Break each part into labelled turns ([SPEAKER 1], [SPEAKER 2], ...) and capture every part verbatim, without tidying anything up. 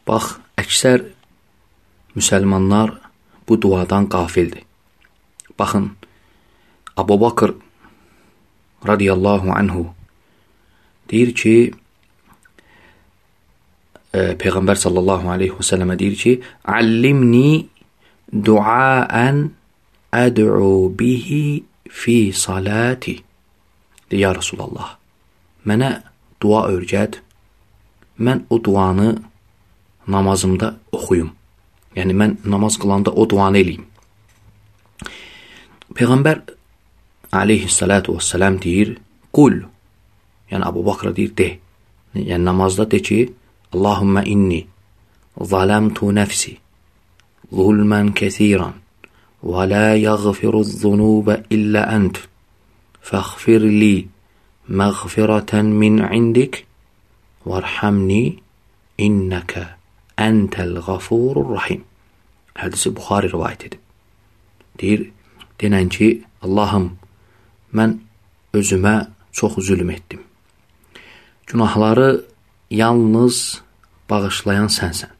[SPEAKER 1] Bax, əksər müsəlmanlar bu duadan qafildir. Baxın, Əbu Bakır radiyallahu anhu deyir ki, e, Peyğəmbər sallallahu aleyhi və səlləmə deyir ki, "Allimni duaən əd'u bihi fi salati." Deyir, ya Rasulallah, mənə dua öyrət, mən o duanı namazımda oxuyum. Yəni, mən namaz qılanda o duanı eləyim. Peyğəmbər aleyhissalatu vesselam deyir, qul, yəni Əbu Bakr deyir, de. Yəni, namazda de ki, Allahümmə inni zaləmtu nəfsi zulmən kəsiran və la yəğfiru zunubə illə ənt fəğfir li məğfirətən min indik vərhamni innəkə əntəlğafurur rahim. Hədisi Buxari rivayət edib. Deyir, denən ki, Allahım, mən özümə çox zülm etdim. Günahları yalnız bağışlayan sənsən.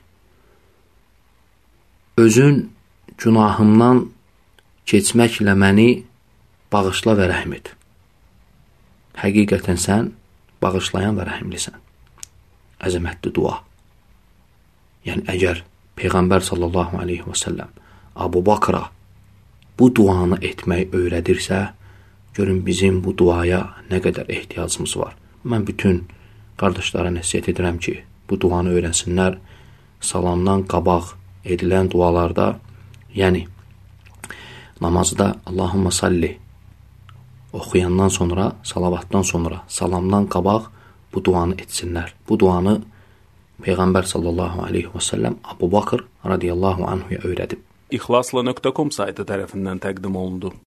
[SPEAKER 1] Özün günahımdan keçməklə məni bağışla və rəhm et. Həqiqətən sən bağışlayan və rəhimlisən. Əzəmətli dua. Yəni, əgər Peyğəmbər sallallahu aleyhi və səlləm Əbu Bakra bu duanı etmək öyrədirsə, görün bizim bu duaya nə qədər ehtiyacımız var. Mən bütün qardaşlara nəsihət edirəm ki, bu duanı öyrənsinlər. Salamdan qabaq edilən dualarda, yəni namazda Allahumma salli oxuyandan sonra, salavatdan sonra, salamdan qabaq bu duanı etsinlər. Bu duanı Peyğəmbər sallallahu aleyhi və səlləm Əbu Bakr radiyallahu anhuya öyrədib.
[SPEAKER 2] İxlasla nöqtə com saytı tərəfindən təqdim olundu.